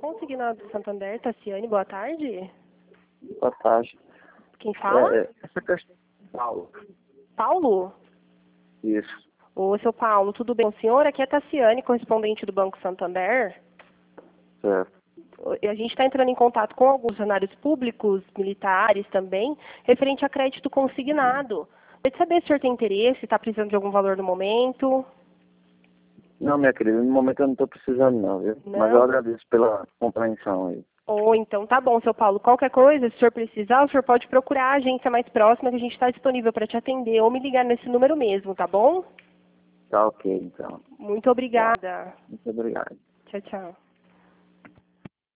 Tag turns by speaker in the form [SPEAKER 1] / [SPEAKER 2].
[SPEAKER 1] Consignado do Santander, Tassiane, boa tarde.
[SPEAKER 2] Boa tarde.
[SPEAKER 1] Quem fala?
[SPEAKER 2] Essa questão. Paulo.
[SPEAKER 1] Paulo?
[SPEAKER 2] Isso.
[SPEAKER 1] Ô, seu Paulo, tudo bem com o senhor? Aqui é Tassiane, correspondente do Banco Santander.
[SPEAKER 2] Certo.
[SPEAKER 1] A gente está entrando em contato com alguns funcionários públicos, militares também, referente a crédito consignado. Queria saber se o senhor tem interesse, está precisando de algum valor no momento.
[SPEAKER 2] Não, minha querida, no momento eu não estou precisando não, viu?
[SPEAKER 1] Não?
[SPEAKER 2] Mas eu agradeço pela compreensão aí.
[SPEAKER 1] Ou então, tá bom, seu Paulo. Qualquer coisa, se o senhor precisar, o senhor pode procurar a agência mais próxima que a gente está disponível para te atender ou me ligar nesse número mesmo, tá bom?
[SPEAKER 2] Tá ok, então.
[SPEAKER 1] Muito obrigada.
[SPEAKER 2] Muito obrigado.
[SPEAKER 1] Tchau, tchau.